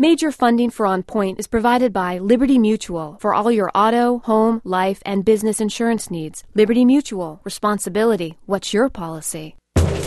Major funding for On Point is provided by Liberty Mutual for all your auto, home, life, and business insurance needs. Liberty Mutual. Responsibility. What's your policy?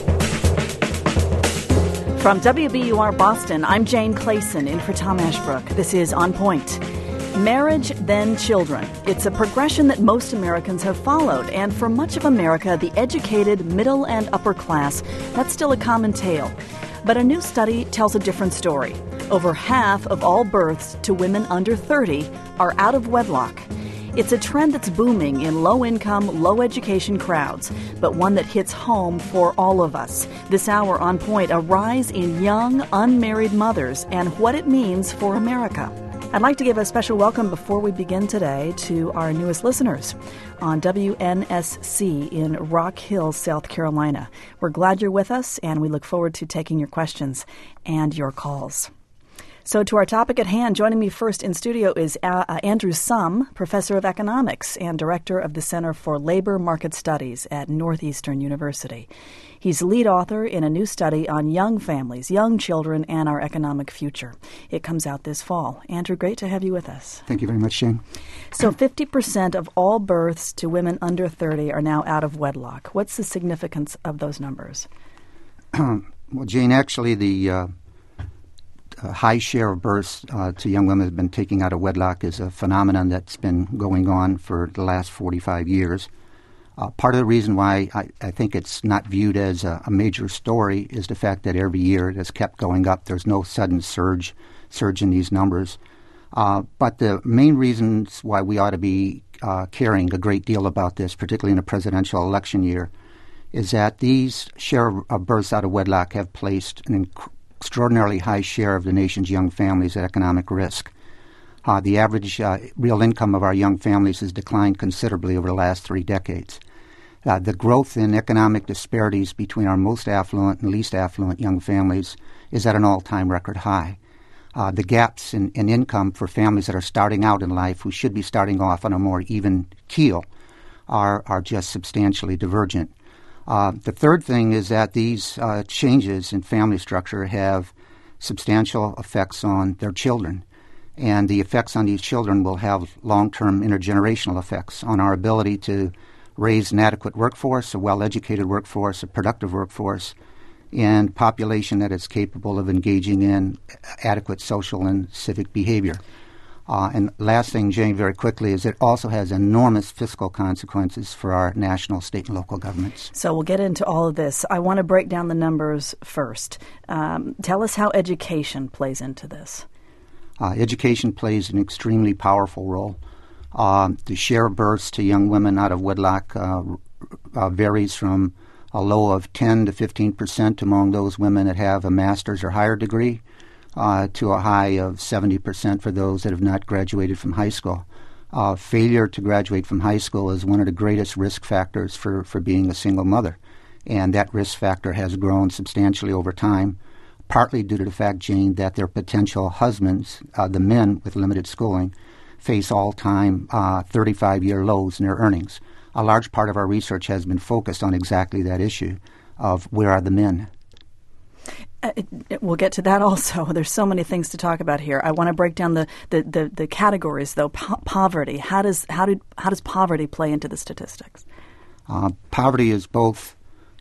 From WBUR Boston, I'm Jane Clayson in for Tom Ashbrook. This is On Point. Marriage, then children. It's a progression that most Americans have followed, and for much of America, the educated middle and upper class, that's still a common tale. But a new study tells a different story. Over half of all births to women under 30 are out of wedlock. It's a trend that's booming in low-income, low-education crowds, but one that hits home for all of us. This hour on Point, a rise in young, unmarried mothers and what it means for America. I'd like to give a special welcome before we begin today to our newest listeners on WNSC in Rock Hill, South Carolina. We're glad you're with us, and we look forward to taking your questions and your calls. So to our topic at hand, joining me first in studio is Andrew Sum, professor of economics and director of the Center for Labor Market Studies at Northeastern University. He's lead author in a new study on young families, young children, and our economic future. It comes out this fall. Andrew, great to have you with us. Thank you very much, Jane. So 50% of all births to women under 30 are now out of wedlock. What's the significance of those numbers? Well, Jane, actually the high share of births to young women have been taken out of wedlock is a phenomenon that's been going on for the last 45 years. Part of the reason why I think it's not viewed as a major story is the fact that every year it has kept going up. There's no sudden surge in these numbers. But the main reasons why we ought to be caring a great deal about this, particularly in a presidential election year, is that these share of births out of wedlock have placed an extraordinarily high share of the nation's young families at economic risk. The average real income of our young families has declined considerably over the last 3 decades. The growth in economic disparities between our most affluent and least affluent young families is at an all-time record high. The gaps in income for families that are starting out in life, who should be starting off on a more even keel, are just substantially divergent. The third thing is that these changes in family structure have substantial effects on their children. And the effects on these children will have long-term intergenerational effects on our ability to raise an adequate workforce, a well-educated workforce, a productive workforce, and population that is capable of engaging in adequate social and civic behavior. And last thing, Jane, very quickly, is it also has enormous fiscal consequences for our national, state, and local governments. So we'll get into all of this. I want to break down the numbers first. Tell us how education plays into this. Education plays an extremely powerful role. The share of births to young women out of wedlock varies from a low of 10 to 15% among those women that have a master's or higher degree, to a high of 70% for those that have not graduated from high school. Failure to graduate from high school is one of the greatest risk factors for being a single mother, and that risk factor has grown substantially over time, partly due to the fact, Jane, that their potential husbands, the men with limited schooling, face all-time 35-year lows in their earnings. A large part of our research has been focused on exactly that issue of where are the men. We'll get to that also. There's so many things to talk about here. I want to break down the categories, though. Poverty. How does poverty play into the statistics? Poverty is both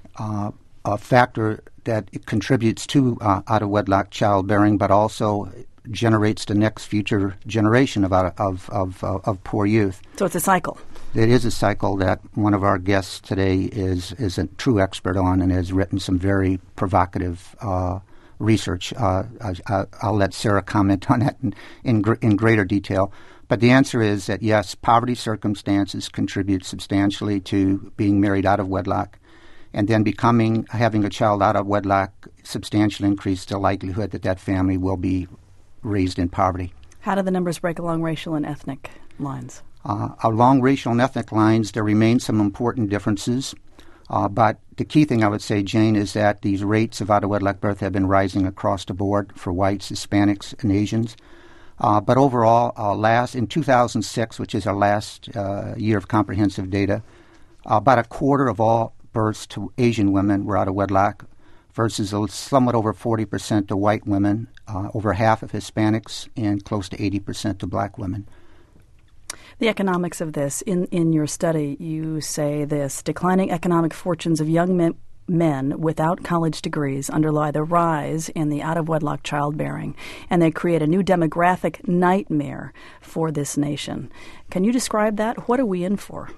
a factor that it contributes to out of wedlock childbearing, but also generates the next future generation of poor youth. So it's a cycle. It is a cycle that one of our guests today is a true expert on and has written some very provocative research. I'll let Sarah comment on that in greater detail. But the answer is that, yes, poverty circumstances contribute substantially to being married out of wedlock, and then having a child out of wedlock substantially increases the likelihood that family will be raised in poverty. How do the numbers break along racial and ethnic lines? Along racial and ethnic lines, there remain some important differences. But the key thing I would say, Jane, is that these rates of out-of-wedlock birth have been rising across the board for whites, Hispanics, and Asians. But overall, in 2006, which is our last year of comprehensive data, about a quarter of all births to Asian women were out of wedlock. versus somewhat over 40% of white women, over half of Hispanics, and close to 80% of black women. The economics of this, in your study, you say this: declining economic fortunes of young men without college degrees underlie the rise in the out-of-wedlock childbearing, and they create a new demographic nightmare for this nation. Can you describe that? What are we in for?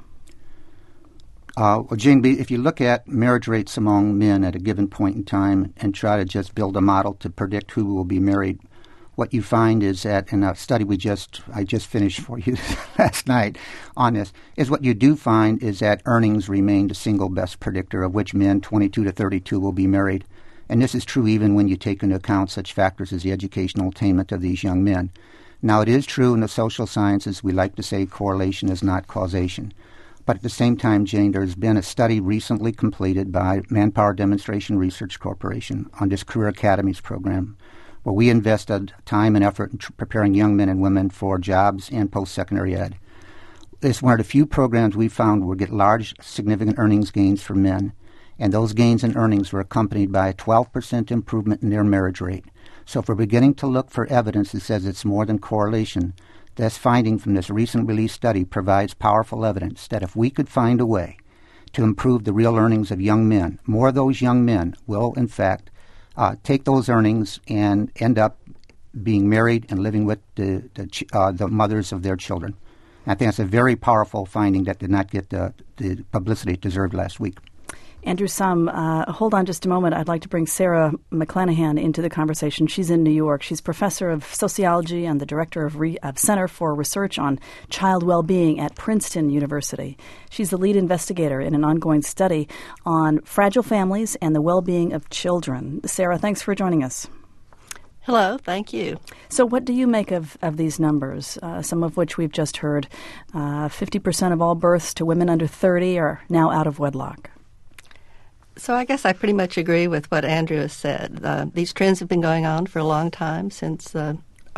Well, Jane, if you look at marriage rates among men at a given point in time and try to just build a model to predict who will be married, what you find is that in a study I just finished for you last night on this, is what you do find is that earnings remain the single best predictor of which men 22 to 32 will be married. And this is true even when you take into account such factors as the educational attainment of these young men. Now, it is true in the social sciences, we like to say correlation is not causation. But at the same time, Jane, there's been a study recently completed by Manpower Demonstration Research Corporation on this Career Academies program, where we invested time and effort in preparing young men and women for jobs and post-secondary ed. It's one of the few programs we found will get large, significant earnings gains for men, and those gains in earnings were accompanied by a 12% improvement in their marriage rate. So if we're beginning to look for evidence that says it's more than correlation, this finding from this recent release study provides powerful evidence that if we could find a way to improve the real earnings of young men, more of those young men will, in fact, take those earnings and end up being married and living with the mothers of their children. And I think that's a very powerful finding that did not get the publicity it deserved last week. Andrew Sum, hold on just a moment. I'd like to bring Sarah McClanahan into the conversation. She's in New York. She's professor of sociology and the director of Center for Research on Child Well-Being at Princeton University. She's the lead investigator in an ongoing study on fragile families and the well-being of children. Sarah, thanks for joining us. Hello, thank you. So what do you make of these numbers, some of which we've just heard? 50% of all births to women under 30 are now out of wedlock. So I guess I pretty much agree with what Andrew has said. These trends have been going on for a long time, since the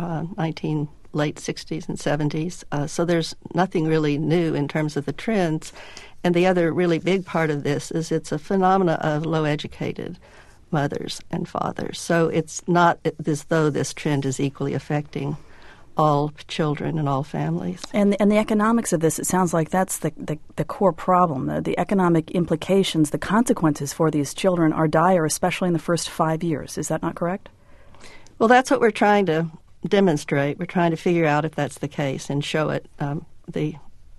late 60s and 70s. So there's nothing really new in terms of the trends. And the other really big part of this is it's a phenomena of low-educated mothers and fathers. So it's not as though this trend is equally affecting all children and all families. And the economics of this, it sounds like that's the core problem. The economic implications, the consequences for these children are dire, especially in the first 5 years. Is that not correct? Well, that's what we're trying to demonstrate. We're trying to figure out if that's the case and show it. The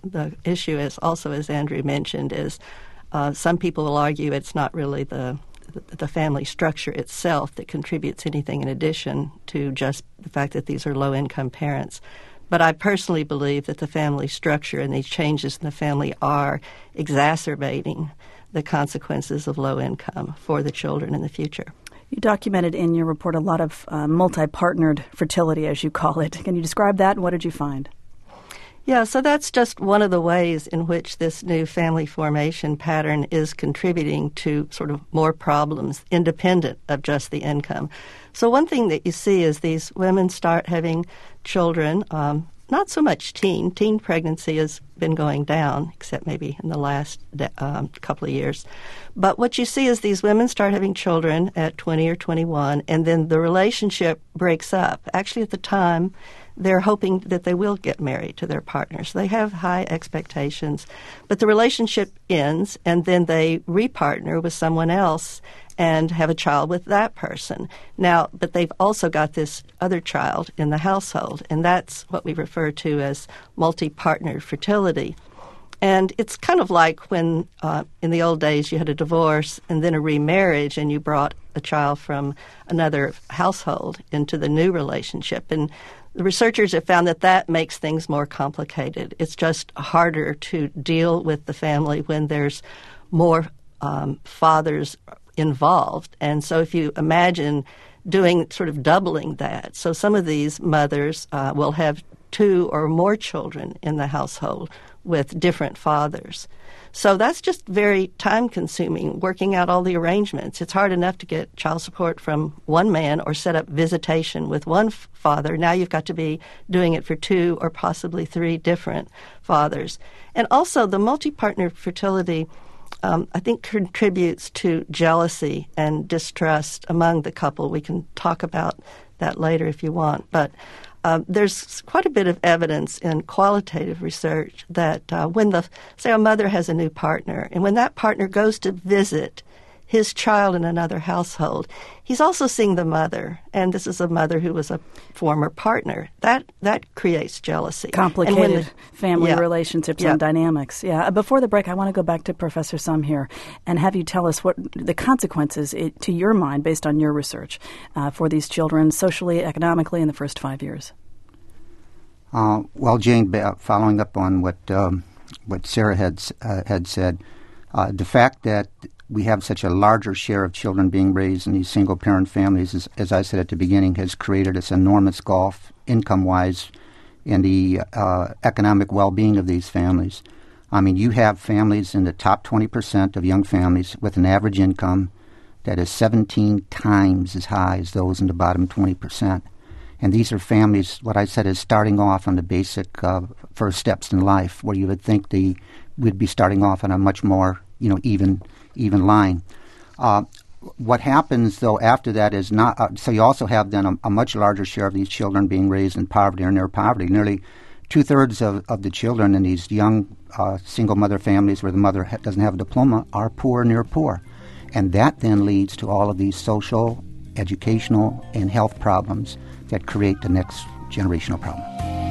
issue is also, as Andrew mentioned, is some people will argue it's not really the family structure itself that contributes anything in addition to just the fact that these are low-income parents. But I personally believe that the family structure and these changes in the family are exacerbating the consequences of low income for the children in the future. You documented in your report a lot of multi-partnered fertility, as you call it. Can you describe that, and what did you find? Yeah, so that's just one of the ways in which this new family formation pattern is contributing to sort of more problems independent of just the income. So one thing that you see is these women start having children, not so much teen. Teen pregnancy has been going down, except maybe in the last couple of years. But what you see is these women start having children at 20 or 21, and then the relationship breaks up. Actually, at the time, they're hoping that they will get married to their partners. They have high expectations. But the relationship ends, and then they repartner with someone else and have a child with that person. Now, but they've also got this other child in the household, and that's what we refer to as multi-partnered fertility. And it's kind of like when in the old days you had a divorce and then a remarriage and you brought a child from another household into the new relationship. And the researchers have found that that makes things more complicated. It's just harder to deal with the family when there's more fathers involved. And so if you imagine doing sort of doubling that, so some of these mothers will have 2 or more children in the household with different fathers. So that's just very time-consuming, working out all the arrangements. It's hard enough to get child support from one man or set up visitation with one father. Now you've got to be doing it for 2 or possibly 3 different fathers. And also the multi-partner fertility I think contributes to jealousy and distrust among the couple. We can talk about that later if you want. But there's quite a bit of evidence in qualitative research that when say a mother has a new partner, and when that partner goes to visit his child in another household, he's also seeing the mother, and this is a mother who was a former partner. That creates jealousy. Complicated family relationships and dynamics. Yeah. Before the break, I want to go back to Professor Summ here and have you tell us what the consequences, to your mind, based on your research, for these children socially, economically, in the first 5 years. Well, Jane, following up on what Sarah had said, the fact that we have such a larger share of children being raised in these single-parent families, as I said at the beginning, has created this enormous gulf, income-wise, in the economic well-being of these families. I mean, you have families in the top 20% of young families with an average income that is 17 times as high as those in the bottom 20%. And these are families, what I said, is starting off on the basic first steps in life, where you would think we'd be starting off on a much more, even line. What happens, though, after that is not... so you also have then a much larger share of these children being raised in poverty or near poverty. Nearly two-thirds of the children in these young single-mother families where the mother doesn't have a diploma are poor or near poor. And that then leads to all of these social, educational, and health problems that create the next generational problem.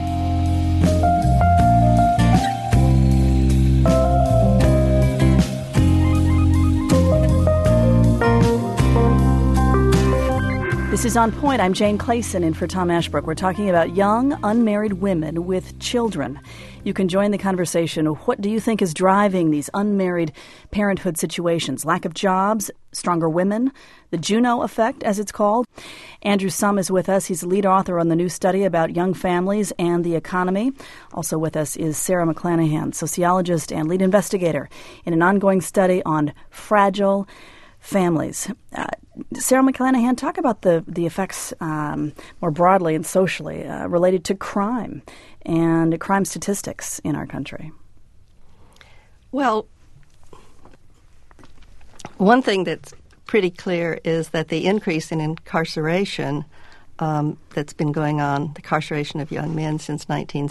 This is On Point. I'm Jane Clayson in for Tom Ashbrook. We're talking about young, unmarried women with children. You can join the conversation. What do you think is driving these unmarried parenthood situations? Lack of jobs, stronger women, the Juno effect, as it's called. Andrew Summ is with us. He's the lead author on the new study about young families and the economy. Also with us is Sarah McClanahan, sociologist and lead investigator in an ongoing study on fragile families. Sarah McClanahan, talk about the effects more broadly and socially related to crime and crime statistics in our country. Well, one thing that's pretty clear is that the increase in incarceration that's been going on, the incarceration of young men since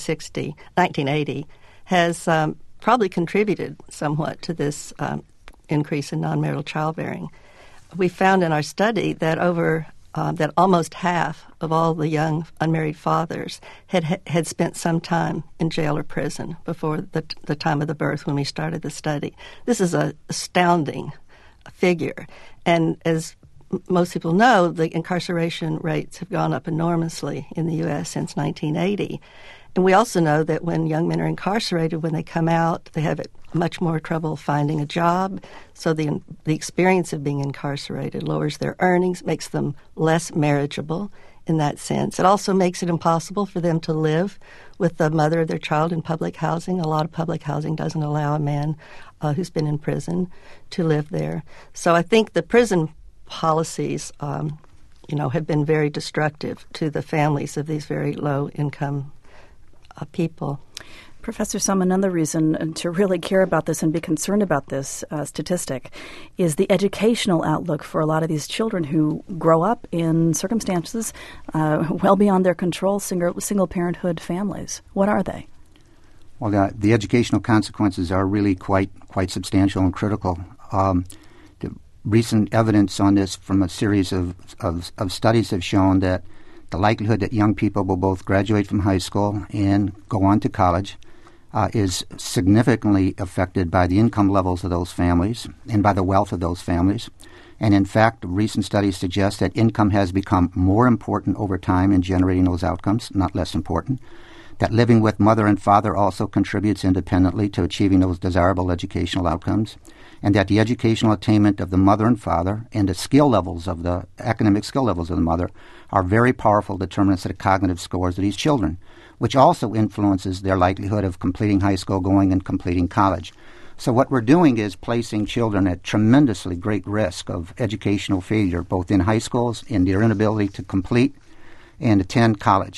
1980, has probably contributed somewhat to this increase in non-marital childbearing. We found in our study that that almost half of all the young unmarried fathers had spent some time in jail or prison before the time of the birth when we started the study. This is an astounding figure. And as most people know, the incarceration rates have gone up enormously in the U.S. since 1980. And we also know that when young men are incarcerated, when they come out, they have much more trouble finding a job. So the experience of being incarcerated lowers their earnings, makes them less marriageable in that sense. It also makes it impossible for them to live with the mother of their child in public housing. A lot of public housing doesn't allow a man who's been in prison to live there. So I think the prison policies, have been very destructive to the families of these very low-income people. Professor Summ, another reason to really care about this and be concerned about this statistic is the educational outlook for a lot of these children who grow up in circumstances well beyond their control, single parenthood families. What are they? Well, the educational consequences are really quite substantial and critical. The recent evidence on this from a series of studies have shown that the likelihood that young people will both graduate from high school and go on to college is significantly affected by the income levels of those families and by the wealth of those families. And in fact, recent studies suggest that income has become more important over time in generating those outcomes, not less important. That living with mother and father also contributes independently to achieving those desirable educational outcomes. And that the educational attainment of the mother and father and the skill levels of the academic skill levels of the mother are very powerful determinants of the cognitive scores of these children, which also influences their likelihood of completing high school, going and completing college. So what we're doing is placing children at tremendously great risk of educational failure, both in high schools, in their inability to complete and attend college.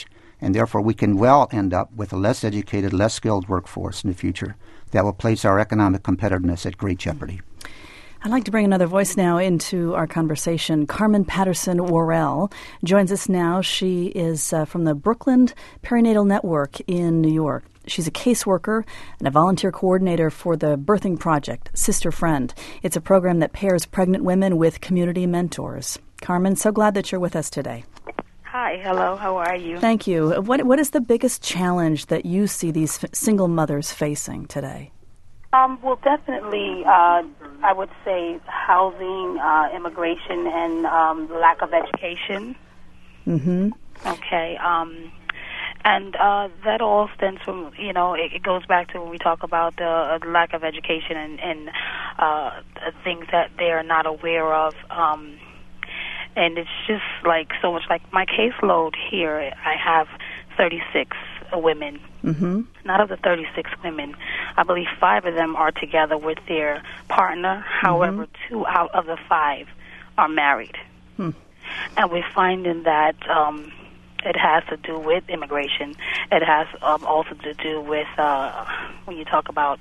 And therefore, we can well end up with a less educated, less skilled workforce in the future that will place our economic competitiveness at great jeopardy. I'd like to bring another voice now into our conversation. Carmen Patterson Worrell joins us now. She is from the Brooklyn Perinatal Network in New York. She's a caseworker and a volunteer coordinator for the Birthing Project, Sister Friend. It's a program that pairs pregnant women with community mentors. Carmen, so glad that you're with us today. Hi, hello, how are you? Thank you. What is the biggest challenge that you see these single mothers facing today? Well, definitely, I would say housing, immigration, and lack of education. Mm-hmm. Okay, and that all stems from, it goes back to when we talk about the lack of education and things that they are not aware of. And it's just like so much like my caseload here, I have 36 women. Mm-hmm. Not of the 36 women, I believe 5 of them are together with their partner. However, 2 out of the 5 are married. And we're finding that it has to do with immigration. It has also to do with, when you talk about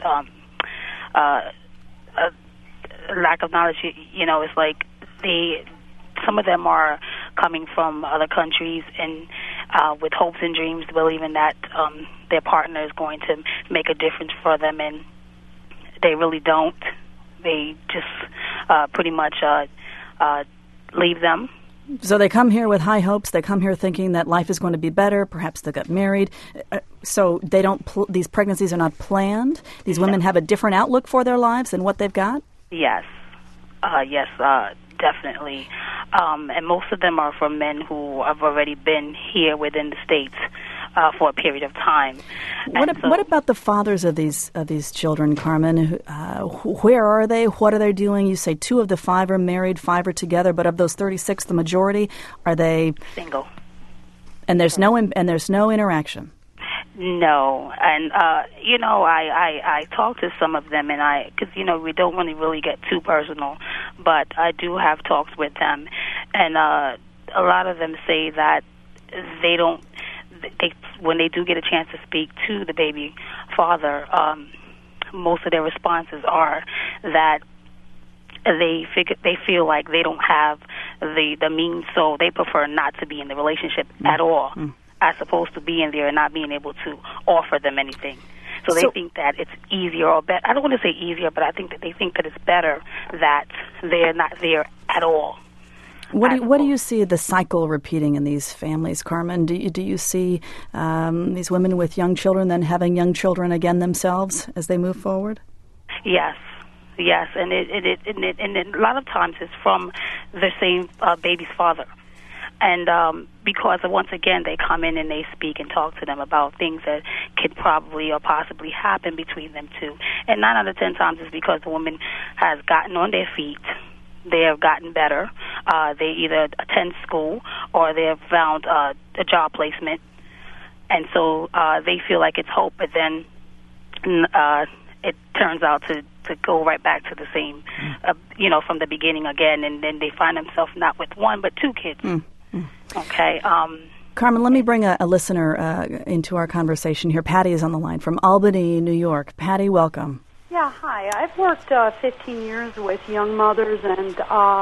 lack of knowledge, it's like some of them are coming from other countries and with hopes and dreams, believing that their partner is going to make a difference for them, and they really don't. They just pretty much leave them. So they come here with high hopes. They come here thinking that life is going to be better. Perhaps they got married. So they don't. These pregnancies are not planned. These women have a different outlook for their lives than what they've got. Yes. Definitely. And most of them are from men who have already been here within the States for a period of time. What about the fathers of these children, Carmen? Where are they? What are they doing? You say 2 of the 5 are married, 5 are together, but of those 36, the majority, are they single? And there's no interaction. No, and I talk to some of them, and because we don't want to really get too personal, but I do have talks with them, and a lot of them say that they don't. When they do get a chance to speak to the baby father, most of their responses are that they feel like they don't have the means, so they prefer not to be in the relationship at all. As opposed to being there and not being able to offer them anything. So they think that it's easier or better. I don't want to say easier, but I think that they think that it's better that they're not there at all. What do you see the cycle repeating in these families, Carmen? Do you see these women with young children then having young children again themselves as they move forward? Yes, and a lot of times it's from the same baby's father. And because, once again, they come in and they speak and talk to them about things that could probably or possibly happen between them two. And 9 out of 10 times it's because the woman has gotten on their feet. They have gotten better. They either attend school or they have found a job placement. And so they feel like it's hope, but then it turns out to go right back to the same, from the beginning again. And then they find themselves not with 1 but 2 kids. Okay. Carmen, let me bring a listener into our conversation here. Patty is on the line from Albany, New York. Patty, welcome. Yeah, hi. I've worked 15 years with young mothers and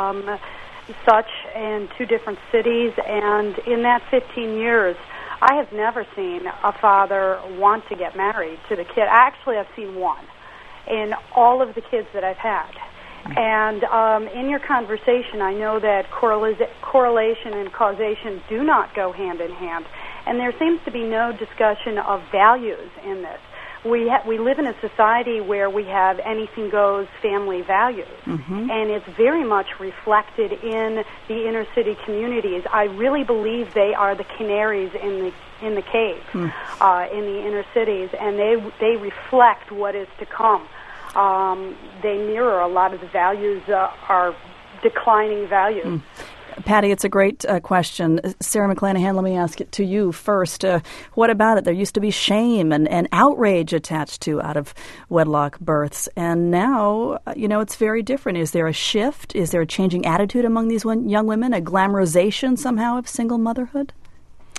such in 2 different cities, and in that 15 years, I have never seen a father want to get married to the kid. Actually, I've seen 1 in all of the kids that I've had. And in your conversation, I know that correlation and causation do not go hand in hand, and there seems to be no discussion of values in this. We live in a society where we have anything goes family values, and it's very much reflected in the inner city communities. I really believe they are the canaries in the cave in the inner cities, and they reflect what is to come. They mirror a lot of the values, are declining values. Patty, it's a great question. Sarah McClanahan, let me ask it to you first. What about it? There used to be shame and outrage attached to out-of-wedlock births, and now, it's very different. Is there a shift? Is there a changing attitude among these young women, a glamorization somehow of single motherhood?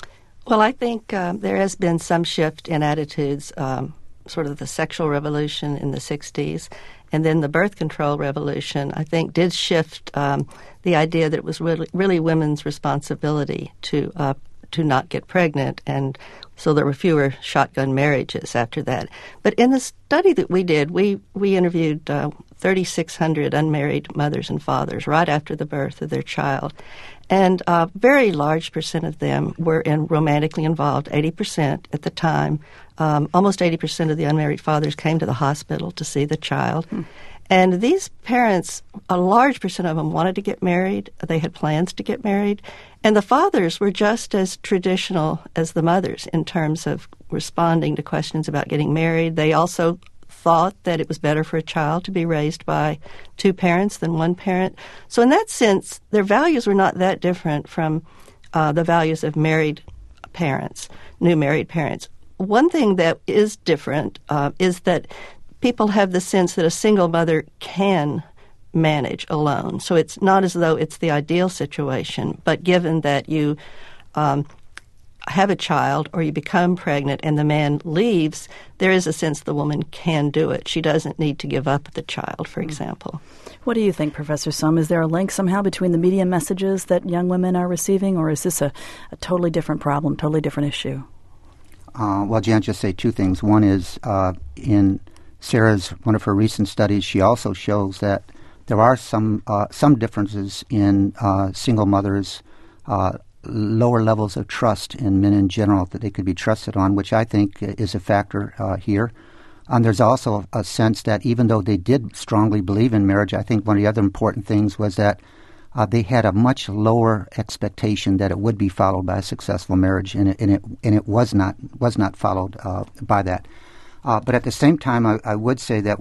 Well, I think there has been some shift in attitudes, sort of the sexual revolution in the 60s, and then the birth control revolution, I think, did shift the idea that it was really women's responsibility to not get pregnant, and so there were fewer shotgun marriages after that. But in the study that we did, we interviewed 3,600 unmarried mothers and fathers right after the birth of their child, and a very large percent of them were romantically involved, 80% at the time. Almost 80% of the unmarried fathers came to the hospital to see the child. And these parents, a large percent of them wanted to get married. They had plans to get married. And the fathers were just as traditional as the mothers in terms of responding to questions about getting married. They also thought that it was better for a child to be raised by two parents than one parent. So in that sense, their values were not that different from the values of married parents, new married parents. One thing that is different is that people have the sense that a single mother can manage alone. So it's not as though it's the ideal situation, but given that you have a child or you become pregnant and the man leaves, there is a sense the woman can do it. She doesn't need to give up the child, for example. What do you think, Professor Summ? Is there a link somehow between the media messages that young women are receiving, or is this a totally different problem, totally different issue? Well, Jan, just say two things. One is in Sarah's, one of her recent studies, she also shows that there are some differences in single mothers, lower levels of trust in men in general that they could be trusted on, which I think is a factor here. There's also a sense that even though they did strongly believe in marriage, I think one of the other important things was that they had a much lower expectation that it would be followed by a successful marriage, and it was not followed by that. But at the same time, I would say that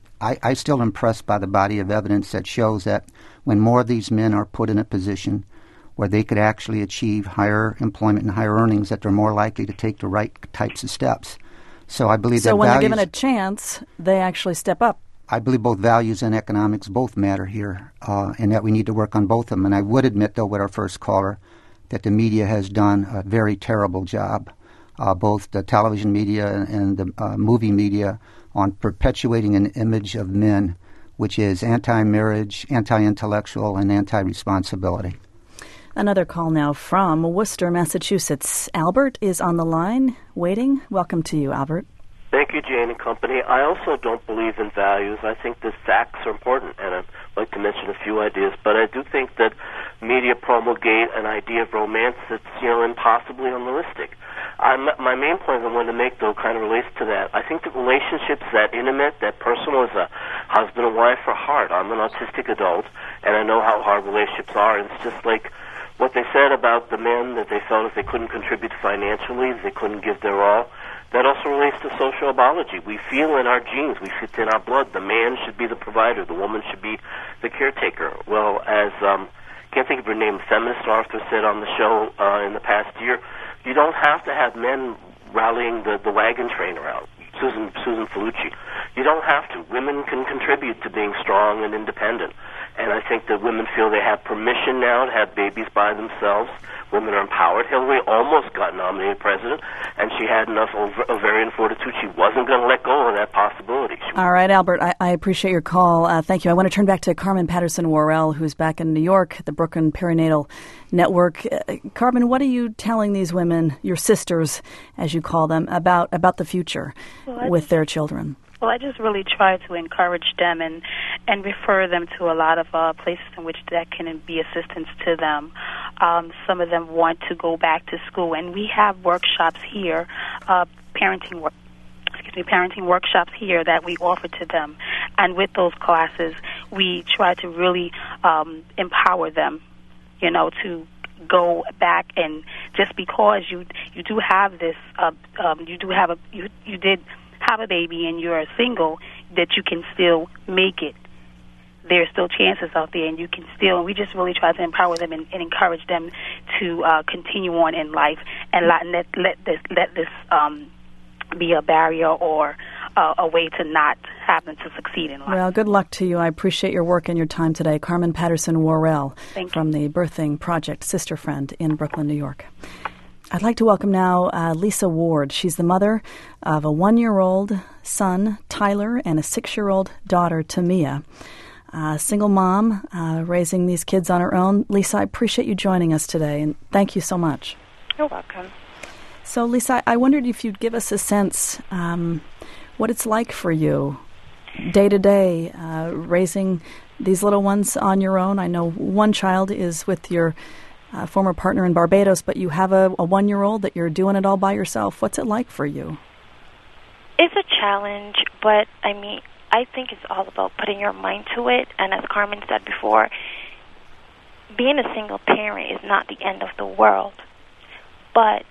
I still impressed by the body of evidence that shows that when more of these men are put in a position where they could actually achieve higher employment and higher earnings, that they're more likely to take the right types of steps. So I believe that when they're given a chance, they actually step up. I believe both values and economics both matter here, and that we need to work on both of them. And I would admit, though, with our first caller, that the media has done a very terrible job, both the television media and the movie media, on perpetuating an image of men which is anti-marriage, anti-intellectual, and anti-responsibility. Another call now from Worcester, Massachusetts. Albert is on the line, waiting. Welcome to you, Albert. Thank you, Jane and company. I also don't believe in values. I think that facts are important, and I'd like to mention a few ideas. But I do think that media promulgate an idea of romance that's, impossibly unrealistic. My main point I wanted to make, though, kind of relates to that. I think that relationships that intimate, that personal as a husband and wife are hard. I'm an autistic adult, and I know how hard relationships are. And it's just like what they said about the men, that they felt if they couldn't contribute financially, they couldn't give their all. That also relates to social biology. We feel in our genes, we feel in our blood, the man should be the provider, the woman should be the caretaker. Well, as can't think of her name, feminist author said on the show in the past year, you don't have to have men rallying the wagon train around. Susan Falucci. You don't have to. Women can contribute to being strong and independent. And I think that women feel they have permission now to have babies by themselves. Women are empowered. Hillary almost got nominated president, and she had enough ovarian fortitude. She wasn't going to let go of that possibility. All right, Albert, I appreciate your call. Thank you. I want to turn back to Carmen Patterson-Worrell, who's back in New York at the Brooklyn Perinatal Network. Carmen, what are you telling these women, your sisters, as you call them, about the future with their children? Well, I just really try to encourage them and refer them to a lot of places in which that can be assistance to them. Some of them want to go back to school, and we have workshops here, parenting workshops here that we offer to them. And with those classes, we try to really empower them, to go back, and just because you do have this, you did have a baby and you're single, that you can still make it. There's still chances out there, and you can still. We just really try to empower them and encourage them to continue on in life, and let this be a barrier or a way to not have them to succeed in life. Well, good luck to you. I appreciate your work and your time today. Carmen Patterson-Worrell from the Birthing Project, Sister Friend in Brooklyn, New York. I'd like to welcome now Lisa Ward. She's the mother of a 1-year-old son, Tyler, and a 6-year-old daughter, Tamia. Single mom, raising these kids on her own. Lisa, I appreciate you joining us today, and thank you so much. You're welcome. So, Lisa, I wondered if you'd give us a sense what it's like for you day to day, raising these little ones on your own. I know one child is with your former partner in Barbados, but you have a 1-year-old that you're doing it all by yourself. What's it like for you? It's a challenge, but I think it's all about putting your mind to it. And as Carmen said before, being a single parent is not the end of the world. But,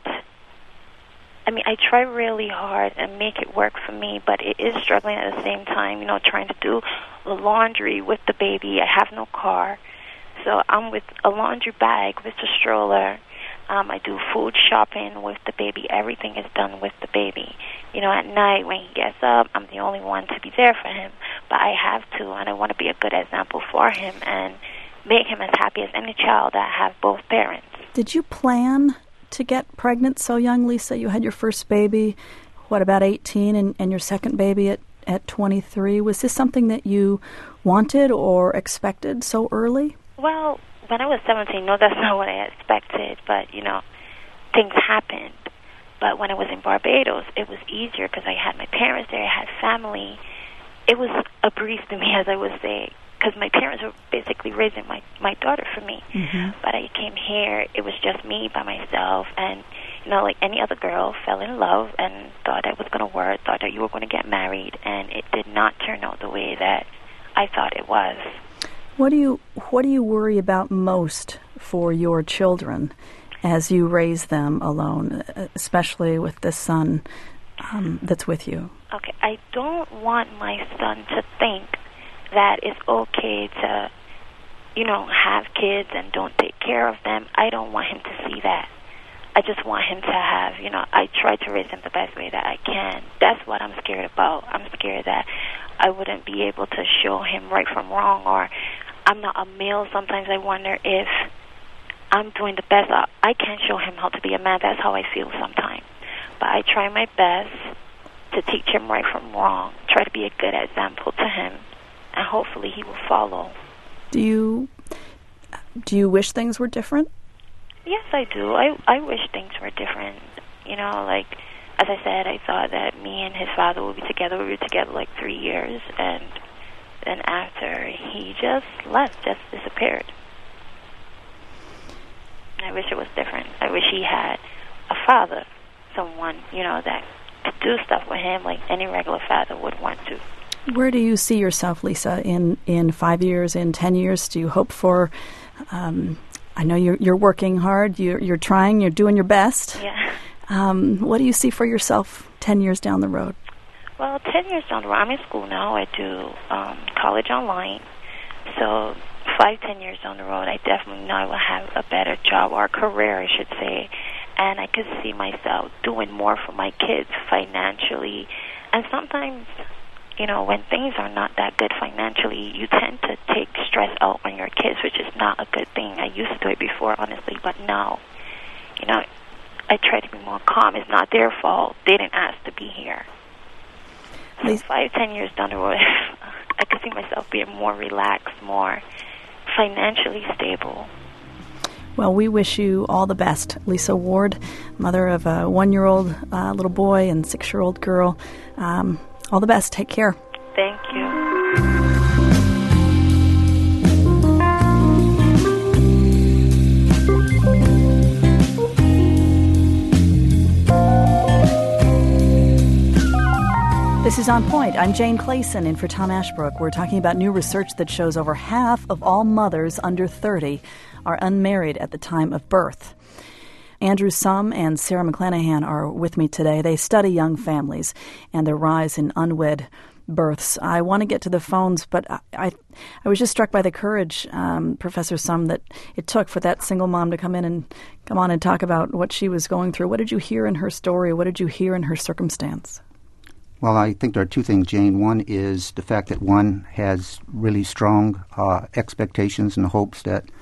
I try really hard and make it work for me, but it is struggling at the same time, trying to do the laundry with the baby. I have no car. So I'm with a laundry bag, with a stroller. I do food shopping with the baby. Everything is done with the baby. At night when he gets up, I'm the only one to be there for him. But I have to, and I want to be a good example for him and make him as happy as any child that have both parents. Did you plan to get pregnant so young, Lisa? You had your first baby, about 18, and your second baby at 23. Was this something that you wanted or expected so early? Well, when I was 17, no, that's not what I expected, but, things happened. But when I was in Barbados, it was easier because I had my parents there, I had family. It was a breeze to me, as I would say, because my parents were basically raising my daughter for me. Mm-hmm. But I came here, it was just me by myself, and, like any other girl, fell in love and thought it was going to work, thought that you were going to get married, and it did not turn out the way that I thought it was. What do you worry about most for your children as you raise them alone, especially with this son that's with you? Okay, I don't want my son to think that it's okay to, have kids and don't take care of them. I don't want him to see that. I just want him to have, I try to raise him the best way that I can. That's what I'm scared about. I'm scared that I wouldn't be able to show him right from wrong, or I'm not a male. Sometimes I wonder if I'm doing the best. I can't show him how to be a man. That's how I feel sometimes. But I try my best to teach him right from wrong, try to be a good example to him, and hopefully he will follow. Do you wish things were different? Yes, I do. I wish things were different. As I said, I thought that me and his father would be together. We were together 3 years, and then after, he just left, just disappeared. I wish it was different. I wish he had a father, someone, that could do stuff with him like any regular father would want to. Where do you see yourself, Lisa, in 5 years, in 10 years? Do you hope for, I know you're working hard, you're trying, you're doing your best. Yeah. What do you see for yourself 10 years down the road? Well, 10 years down the road, I'm in school now. I do college online. So 5-10 years down the road, I definitely know I will have a better job, or career, I should say. And I could see myself doing more for my kids financially. And sometimes, when things are not that good financially, you tend to take stress out on your kids, which is not a good thing. I used to do it before, honestly, but now, I try to be more calm. It's not their fault. They didn't ask to be here. So 5-10 years down the road, I could see myself being more relaxed, more financially stable. Well, we wish you all the best. Lisa Ward, mother of a 1-year-old little boy and 6-year-old girl. All the best. Take care. Thank you. This is On Point. I'm Jane Clayson in for Tom Ashbrook. We're talking about new research that shows over half of all mothers under 30 are unmarried at the time of birth. Andrew Sum and Sarah McClanahan are with me today. They study young families and their rise in unwed births. I want to get to the phones, but I was just struck by the courage, Professor Sum, that it took for that single mom to come on and talk about what she was going through. What did you hear in her story? What did you hear in her circumstance? Well, I think there are two things, Jane. One is the fact that one has really strong expectations and hopes that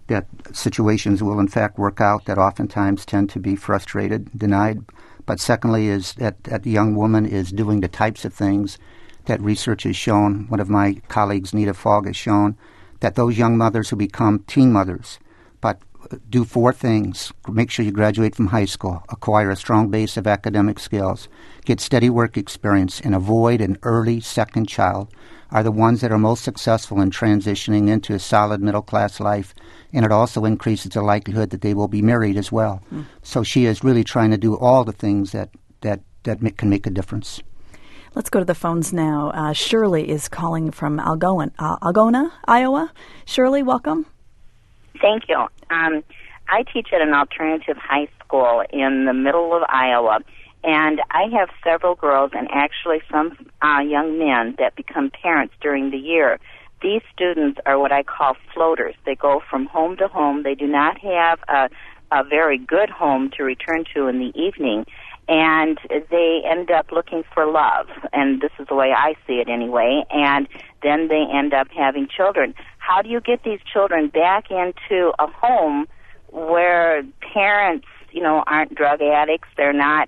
that situations will in fact work out that oftentimes tend to be frustrated, denied. But secondly is that the young woman is doing the types of things that research has shown. One of my colleagues, Nita Fogg, has shown that those young mothers who become teen mothers but do 4 things: make sure you graduate from high school, acquire a strong base of academic skills, get steady work experience, and avoid an early second child, are the ones that are most successful in transitioning into a solid middle-class life, and it also increases the likelihood that they will be married as well. So she is really trying to do all the things that can make a difference. Let's go to the phones now. Shirley is calling from Algona, Iowa. Shirley, welcome. Thank you. I teach at an alternative high school in the middle of Iowa, and I have several girls and actually some young men that become parents during the year. These students are what I call floaters. They go from home to home. They do not have a very good home to return to in the evening, and they end up looking for love, and this is the way I see it anyway, and then they end up having children. How do you get these children back into a home where parents, aren't drug addicts, they're not,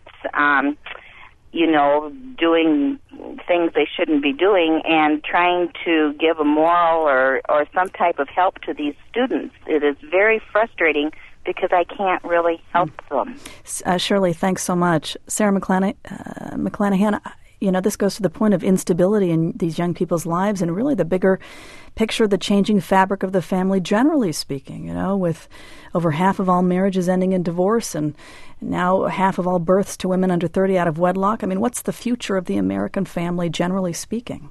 doing things they shouldn't be doing, and trying to give a moral or some type of help to these students? It is very frustrating because I can't really help them. Shirley, thanks so much. Sarah McClanahan, this goes to the point of instability in these young people's lives and really the bigger picture, the changing fabric of the family, generally speaking, with over half of all marriages ending in divorce and now half of all births to women under 30 out of wedlock. I mean, what's the future of the American family, generally speaking?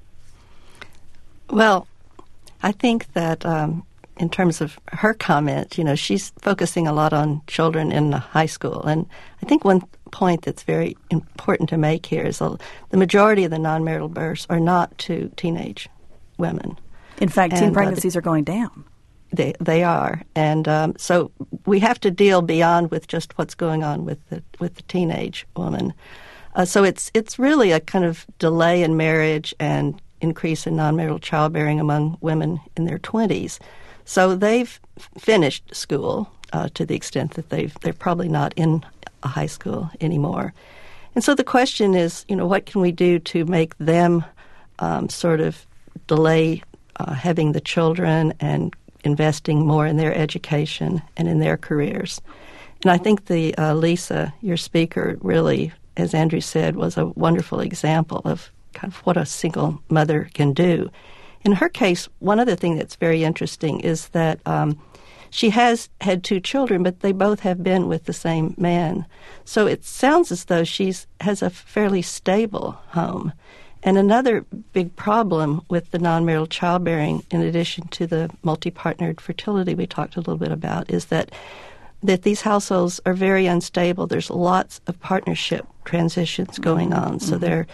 Well, I think that in terms of her comment, she's focusing a lot on children in high school. And I think one point that's very important to make here is the majority of the non-marital births are not to teenage women. In fact, teen pregnancies are going down. They are. And so we have to deal beyond with just what's going on with the teenage woman. So it's really a kind of delay in marriage and increase in non-marital childbearing among women in their 20s. So they've finished school to the extent that they're probably not in a high school anymore. And so the question is, what can we do to make them sort of delay having the children and investing more in their education and in their careers? And I think the Lisa, your speaker, really, as Andrew said, was a wonderful example of kind of what a single mother can do. In her case, one other thing that's very interesting is that she has had 2 children, but they both have been with the same man. So it sounds as though she has a fairly stable home. And another big problem with the non-marital childbearing, in addition to the multi-partnered fertility we talked a little bit about, is that these households are very unstable. There's lots of partnership transitions going on. So they're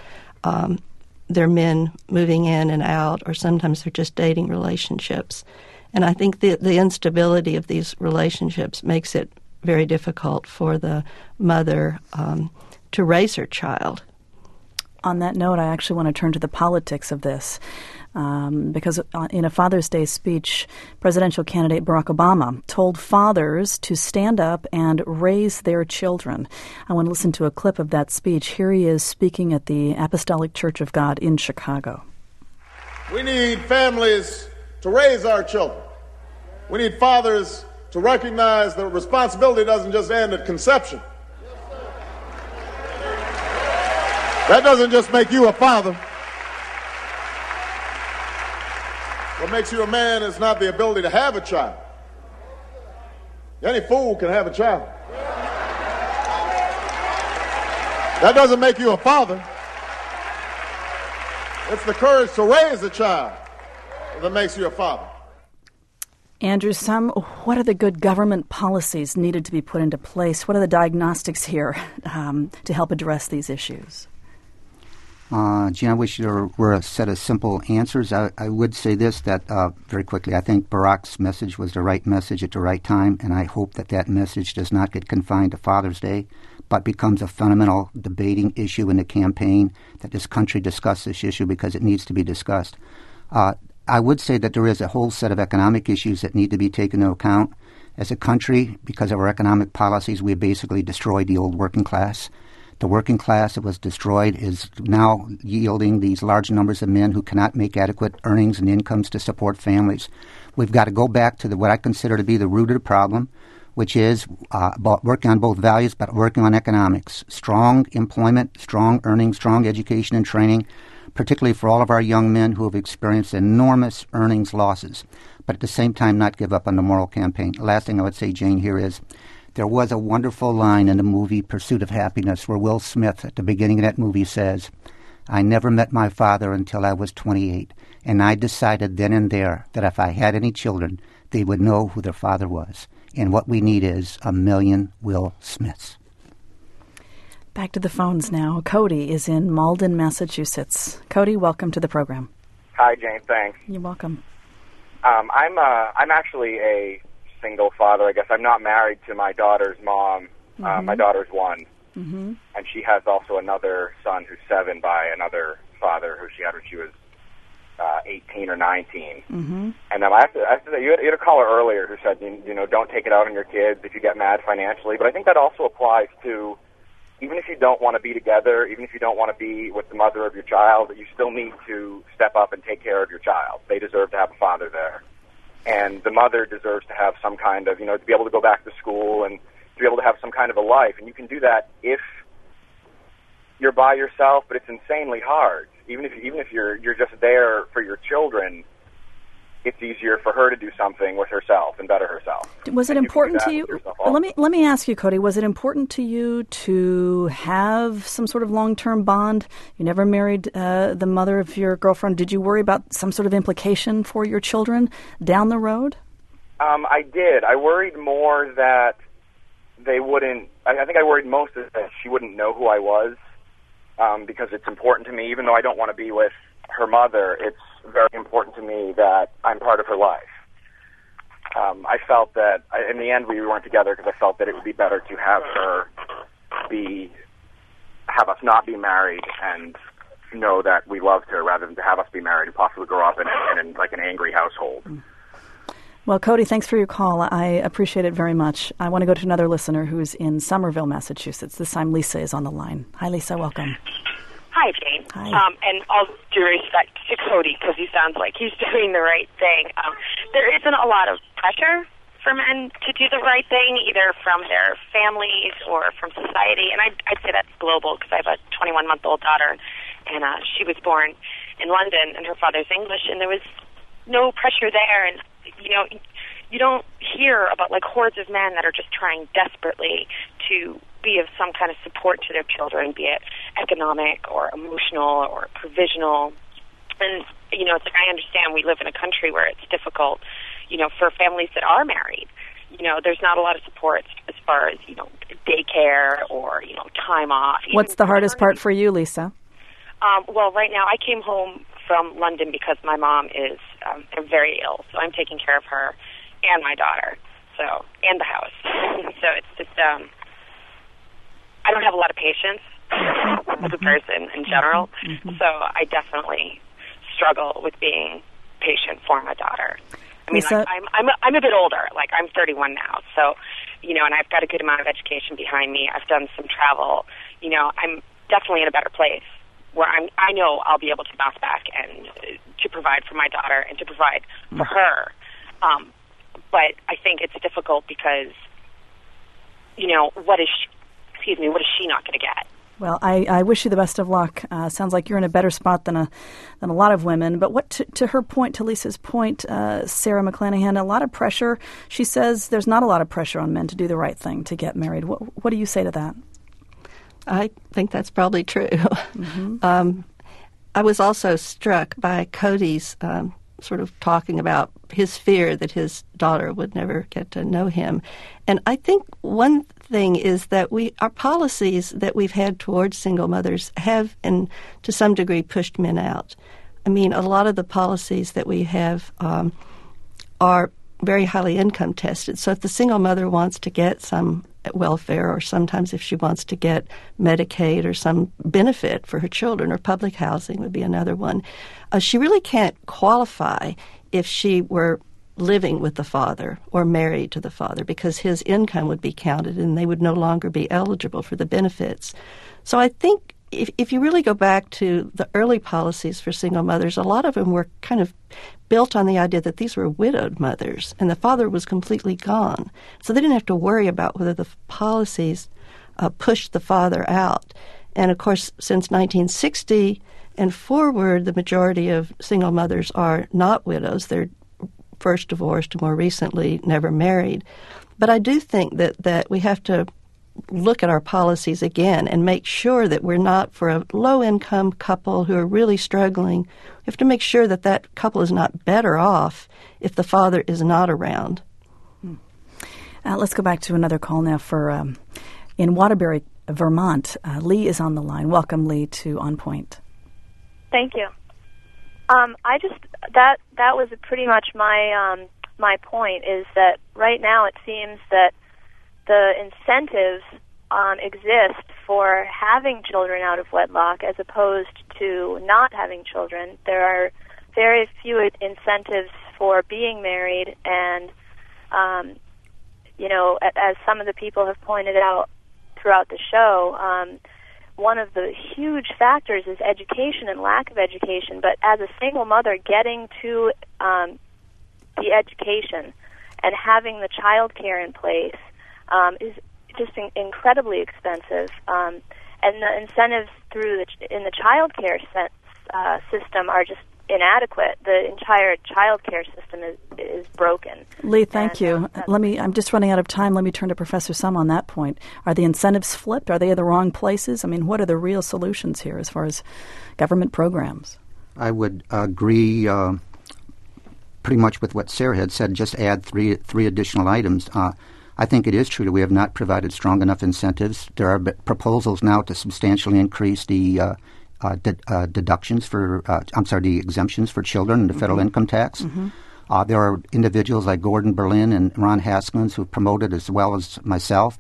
men moving in and out, or sometimes they're just dating relationships. And I think the instability of these relationships makes it very difficult for the mother to raise her child. On that note, I actually want to turn to the politics of this. Because in a Father's Day speech, presidential candidate Barack Obama told fathers to stand up and raise their children. I want to listen to a clip of that speech. Here he is speaking at the Apostolic Church of God in Chicago. We need families to raise our children. We need fathers to recognize that responsibility doesn't just end at conception. That doesn't just make you a father. What makes you a man is not the ability to have a child. Any fool can have a child. That doesn't make you a father. It's the courage to raise a child that makes you a father. Andrew, what are the good government policies needed to be put into place? What are the diagnostics here to help address these issues? Gene, I wish there were a set of simple answers. I would say this, that very quickly, I think Barack's message was the right message at the right time, and I hope that message does not get confined to Father's Day, but becomes a fundamental debating issue in the campaign, that this country discuss this issue because it needs to be discussed. I would say that there is a whole set of economic issues that need to be taken into account. As a country, because of our economic policies, we basically destroyed the old working class. The working class that was destroyed is now yielding these large numbers of men who cannot make adequate earnings and incomes to support families. We've got to go back to what I consider to be the root of the problem, which is about working on both values, but working on economics. Strong employment, strong earnings, strong education and training, particularly for all of our young men who have experienced enormous earnings losses, but at the same time not give up on the moral campaign. The last thing I would say, Jane, here is there was a wonderful line in the movie Pursuit of Happiness where Will Smith at the beginning of that movie says, "I never met my father until I was 28, and I decided then and there that if I had any children, they would know who their father was. And what we need is a million Will Smiths." Back to the phones now. Cody is in Malden, Massachusetts. Cody, welcome to the program. Hi, Jane. Thanks. You're welcome. I'm actually a single father. I guess I'm not married to my daughter's mom. My daughter's 1, and she has also another son who's 7 by another father who she had when she was 18 or 19. And I have to say, you had a caller earlier who said, don't take it out on your kids if you get mad financially. But I think that also applies to, even if you don't want to be together, even if you don't want to be with the mother of your child, you still need to step up and take care of your child. They deserve to have a father there. And the mother deserves to have some kind of, to be able to go back to school and to be able to have some kind of a life. And you can do that if you're by yourself, but it's insanely hard. Even if you're just there for your children, it's easier for her to do something with herself and better herself. Was it important to you? Let me ask you, Cody. Was it important to you to have some sort of long-term bond? You never married the mother of your girlfriend. Did you worry about some sort of implication for your children down the road? I did. I worried more that they wouldn't. I think I worried most that she wouldn't know who I was, because it's important to me, even though I don't want to be with her mother. It's very important to me that I'm part of her life. I felt that, in the end, we weren't together because I felt that it would be better to have her have us not be married and know that we loved her rather than to have us be married and possibly grow up in like an angry household. Well, Cody, thanks for your call. I appreciate it very much. I want to go to another listener who's in Somerville, Massachusetts. This time Lisa is on the line. Hi, Lisa. Welcome. Hi, Jane. Hi. And all due respect to Cody, because he sounds like he's doing the right thing. There isn't a lot of pressure for men to do the right thing, either from their families or from society. And I'd say that's global, because I have a 21-month-old daughter, and she was born in London, and her father's English, and there was no pressure there. And, you don't hear about, hordes of men that are just trying desperately to be of some kind of support to their children, be it economic or emotional or provisional. And, it's like, I understand we live in a country where it's difficult, for families that are married. There's not a lot of support as far as, daycare or, time off. What's the hardest part for you, Lisa? Well, right now I came home from London because my mom is very ill, so I'm taking care of her and my daughter, and the house. So it's just, I don't have a lot of patience as a person in general, so I definitely struggle with being patient for my daughter. I mean, Lisa, I'm a bit older. I'm 31 now, so and I've got a good amount of education behind me. I've done some travel. I'm definitely in a better place where I know I'll be able to bounce back and to provide for my daughter and to provide for her. But I think it's difficult because, what is she not going to get? Well, I wish you the best of luck. Sounds like you're in a better spot than a lot of women. But what to her point, to Lisa's point, Sarah McClanahan, a lot of pressure. She says there's not a lot of pressure on men to do the right thing, to get married. What do you say to that? I think that's probably true. I was also struck by Cody's sort of talking about his fear that his daughter would never get to know him. And I think one thing is that our policies that we've had towards single mothers have, and to some degree, pushed men out. I mean, a lot of the policies that we have are very highly income tested. So if the single mother wants to get some welfare, or sometimes if she wants to get Medicaid or some benefit for her children, or public housing would be another one. She really can't qualify if she were living with the father or married to the father, because his income would be counted and they would no longer be eligible for the benefits. So I think if you really go back to the early policies for single mothers, a lot of them were kind of built on the idea that these were widowed mothers and the father was completely gone. So they didn't have to worry about whether the policies pushed the father out. And, of course, since 1960 and forward, the majority of single mothers are not widows. They're first divorced, more recently never married. But I do think that we have to look at our policies again and make sure that we're not, for a low-income couple who are really struggling, we have to make sure that that couple is not better off if the father is not around. Let's go back to another call now for in Waterbury, Vermont. Lee is on the line. Welcome, Lee, to On Point. Thank you. That was pretty much my point, is that right now it seems that the incentives exist for having children out of wedlock as opposed to not having children. There are very few incentives for being married, and as some of the people have pointed out throughout the show, one of the huge factors is education and lack of education. But as a single mother, getting to the education and having the child care in place is just incredibly expensive, and the incentives in the child care system are just inadequate. The entire child care system is broken. Lee, thank you. I'm just running out of time. Let me turn to Professor Sum on that point. Are the incentives flipped? Are they in the wrong places? I mean, what are the real solutions here as far as government programs? I would agree pretty much with what Sarah had said. Just add three additional items. I think it is true that we have not provided strong enough incentives. There are proposals now to substantially increase the deductions for, the exemptions for children in the federal income tax. There are individuals like Gordon Berlin and Ron Haskins who have promoted, as well as myself,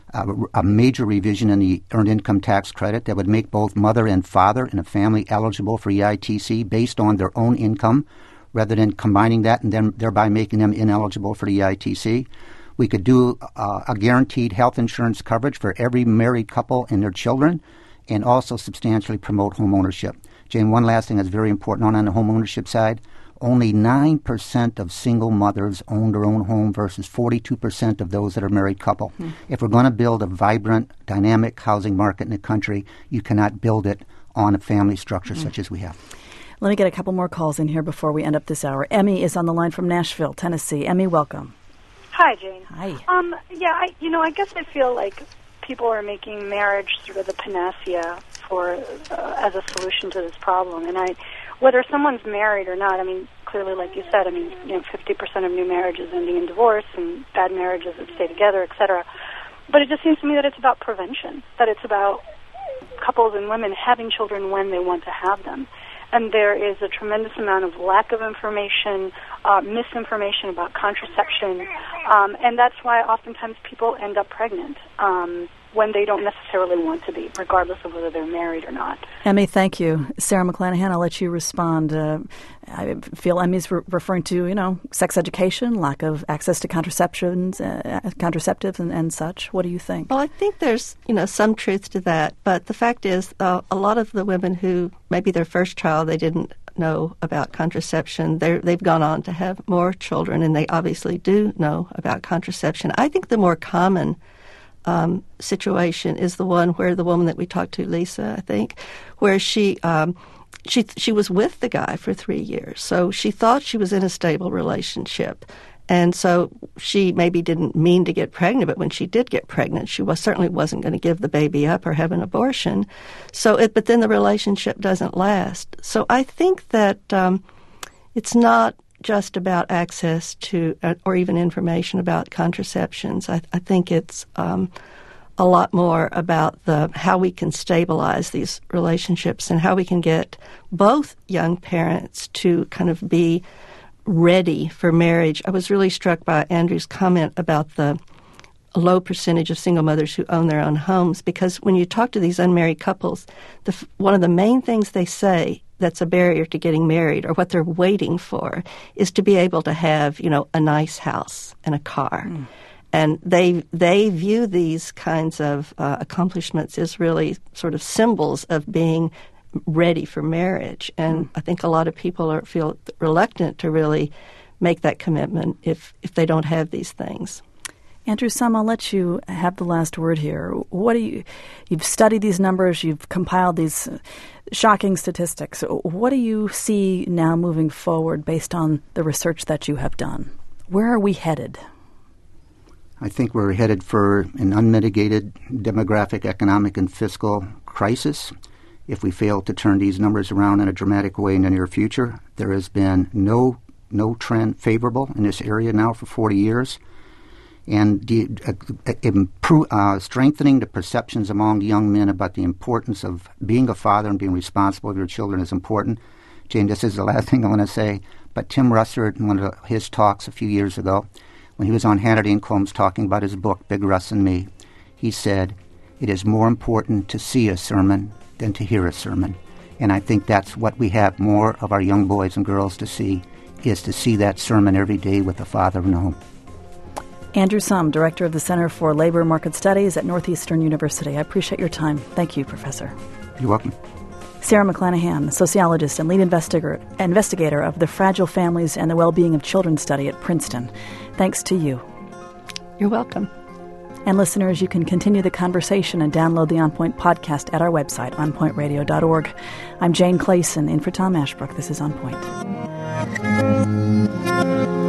a major revision in the earned income tax credit that would make both mother and father in a family eligible for EITC based on their own income, rather than combining that and then thereby making them ineligible for the EITC. We could do a guaranteed health insurance coverage for every married couple and their children, and also substantially promote home ownership. Jane, one last thing that's very important on the home ownership side. Only 9% of single mothers own their own home versus 42% of those that are married couple. If we're going to build a vibrant, dynamic housing market in the country, you cannot build it on a family structure such as we have. Let me get a couple more calls in here before we end up this hour. Emmy is on the line from Nashville, Tennessee. Emmy, welcome. Hi, Jane. Hi. I guess I feel like people are making marriage sort of the panacea for as a solution to this problem. And whether someone's married or not, I mean, clearly, like you said, 50% of new marriages ending in divorce, and bad marriages that stay together, etc. But it just seems to me that it's about prevention, that it's about couples and women having children when they want to have them. And there is a tremendous amount of lack of information, misinformation about contraception, and that's why oftentimes people end up pregnant when they don't necessarily want to be, regardless of whether they're married or not. Emmy, thank you. Sarah McClanahan, I'll let you respond. I feel Emmy's referring to, sex education, lack of access to contraceptives and such. What do you think? Well, I think there's, some truth to that. But the fact is, a lot of the women who maybe their first child, they didn't know about contraception, they've gone on to have more children, and they obviously do know about contraception. I think the more common situation is the one where the woman that we talked to, Lisa, I think, where she was with the guy for 3 years. So she thought she was in a stable relationship. And so she maybe didn't mean to get pregnant, but when she did get pregnant, she certainly wasn't going to give the baby up or have an abortion. But then the relationship doesn't last. So I think that it's not just about access to or even information about contraceptions. I think it's a lot more about how we can stabilize these relationships and how we can get both young parents to kind of be ready for marriage. I was really struck by Andrew's comment about the a low percentage of single mothers who own their own homes, because when you talk to these unmarried couples, one of the main things they say that's a barrier to getting married, or what they're waiting for, is to be able to have, a nice house and a car. And they view these kinds of accomplishments as really sort of symbols of being ready for marriage. And I think a lot of people feel reluctant to really make that commitment if they don't have these things. Andrew Sum, I'll let you have the last word here. You've studied these numbers, you've compiled these shocking statistics. What do you see now moving forward based on the research that you have done? Where are we headed? I think we're headed for an unmitigated demographic, economic, and fiscal crisis. If we fail to turn these numbers around in a dramatic way in the near future, there has been no trend favorable in this area now for 40 years. And strengthening the perceptions among young men about the importance of being a father and being responsible for your children is important. Jane, this is the last thing I want to say, but Tim Russert, in one of his talks a few years ago, when he was on Hannity and Combs talking about his book, Big Russ and Me, he said, "It is more important to see a sermon than to hear a sermon." And I think that's what we have more of our young boys and girls to see, is to see that sermon every day with the father in the home. Andrew Sum, Director of the Center for Labor Market Studies at Northeastern University. I appreciate your time. Thank you, Professor. You're welcome. Sarah McClanahan, sociologist and lead investigator of the Fragile Families and the Well-Being of Children study at Princeton. Thanks to you. You're welcome. And listeners, you can continue the conversation and download the On Point podcast at our website, onpointradio.org. I'm Jane Clayson, in for Tom Ashbrook. This is On Point.